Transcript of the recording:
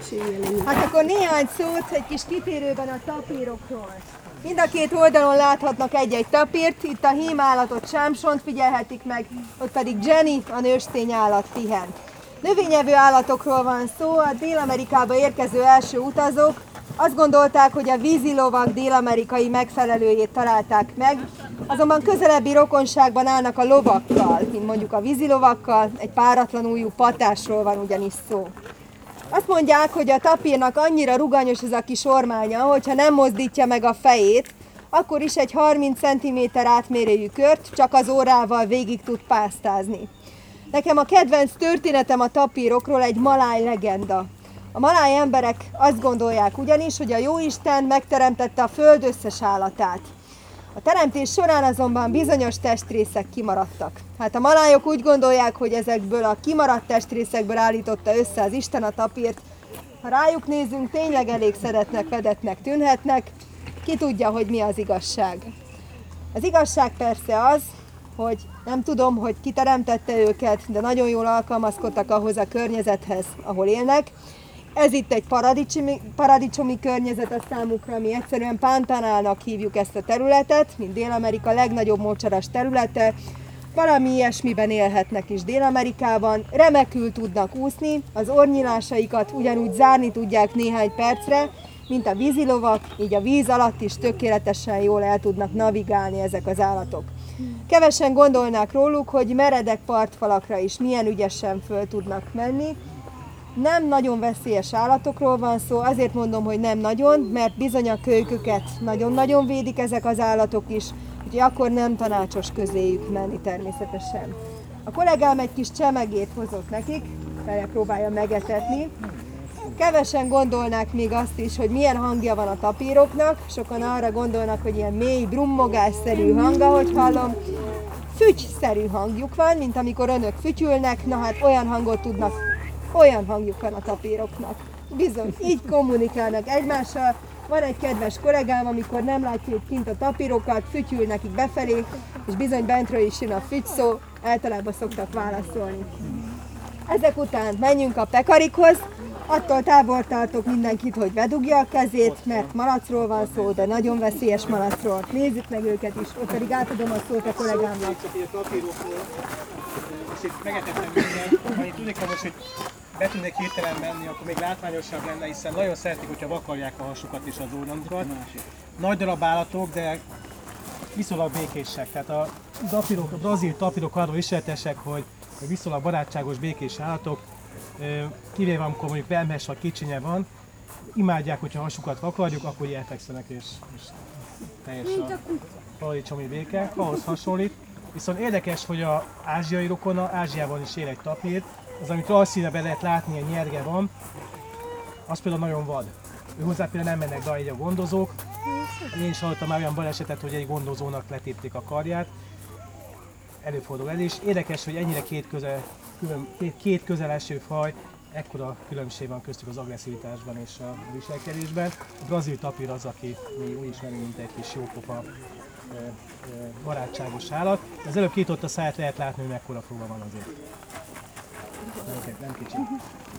Hát akkor néhány szót egy kis kitérőben a tapírokról. Mind a két oldalon láthatnak egy-egy tapírt, itt a hímállatot Sámsont figyelhetik meg, ott pedig Jenny, a nőstény állat pihen. Növényevő állatokról van szó, a Dél-Amerikába érkező első utazók azt gondolták, hogy a vízilovak dél-amerikai megfelelőjét találták meg, azonban közelebbi rokonságban állnak a lovakkal, mint mondjuk a vízilovakkal, egy páratlan ujjú patásról van ugyanis szó. Azt mondják, hogy a tapírnak annyira ruganyos ez a kis ormánya, hogyha nem mozdítja meg a fejét, akkor is egy 30 cm átmérőjű kört csak az órával végig tud pásztázni. Nekem a kedvenc történetem a tapírokról egy maláj legenda. A maláj emberek azt gondolják ugyanis, hogy a Jóisten megteremtette a föld összes állatát. A teremtés során azonban bizonyos testrészek kimaradtak. Hát a malájok úgy gondolják, hogy ezekből a kimaradt testrészekből állította össze az Isten a tapírt. Ha rájuk nézünk, tényleg elég szeretnek, vedetnek tűnhetnek. Ki tudja, hogy mi az igazság. Az igazság persze az, hogy nem tudom, hogy ki teremtette őket, de nagyon jól alkalmazkodtak ahhoz a környezethez, ahol élnek. Ez itt egy paradicsomi környezet a számukra, mi egyszerűen Pantanalnak hívjuk ezt a területet, mint Dél-Amerika legnagyobb mocsaras területe. Valami ilyesmiben élhetnek is Dél-Amerikában, remekül tudnak úszni, az orrnyílásaikat ugyanúgy zárni tudják néhány percre, mint a vízilovak, így a víz alatt is tökéletesen jól el tudnak navigálni ezek az állatok. Kevesen gondolnák róluk, hogy meredek partfalakra is milyen ügyesen föl tudnak menni. Nem nagyon veszélyes állatokról van szó, azért mondom, hogy nem nagyon, mert bizony a kölyköket nagyon-nagyon védik ezek az állatok is, úgyhogy akkor nem tanácsos közéjük menni természetesen. A kollégám egy kis csemegét hozott nekik, próbálja megetetni. Kevesen gondolnák még azt is, hogy milyen hangja van a tapíroknak, sokan arra gondolnak, hogy ilyen mély, brummogásszerű hang, ahogy hallom. Fügyszerű hangjuk van, mint amikor önök fütyülnek, na hát olyan hangot tudnak, olyan hangjuk van a tapíroknak. Bizony, így kommunikálnak egymással. Van egy kedves kollégám, amikor nem látja itt kint a tapírokat, fütyül nekik befelé, és bizony bentről is jön a fügyszó, általában szoktak válaszolni. Ezek után menjünk a pekarikhoz, attól távol tartok mindenkit, hogy bedugja a kezét, mert malacról van szó, de nagyon veszélyes malacról. Nézzük meg őket is, ott pedig átadom a szót a kollégámnak. És itt megetettem mindent, ha én tudnék most, hogy be tudnék hirtelen menni, akkor még látványosabb lenne, hiszen nagyon szeretik, hogyha vakarják a hasukat és az orrunkat. Nagy darab állatok, de viszonylag békések. Tehát a brazil tapírok arról ismeretesek, hogy viszonylag barátságos, békés állatok, kivéve amikor mondjuk vermes vagy kicsinye van, imádják, hogyha a hasukat vakarjuk, akkor így elfekszenek és teljesen paradicsomi béke, ahhoz hasonlít. Viszont érdekes, hogy az ázsiai rokona, Ázsiában is él egy tapír, az, amit alszíneben lehet látni, ilyen nyerge van, az például nagyon vad. Hozzá például nem mennek be így a gondozók. Én is hallottam már olyan balesetet, hogy egy gondozónak letépték a karját. Előfordul el is. Érdekes, hogy ennyire két közel eső faj, ekkora különbség van köztük az agresszivitásban és a viselkedésben. A brazil tapír az, aki mi úgy ismerünk, mint egy kis jópofa barátságos állat. Az előbb kinyitotta a száját, lehet látni, hogy mekkora próba van azért. Nem kicsi.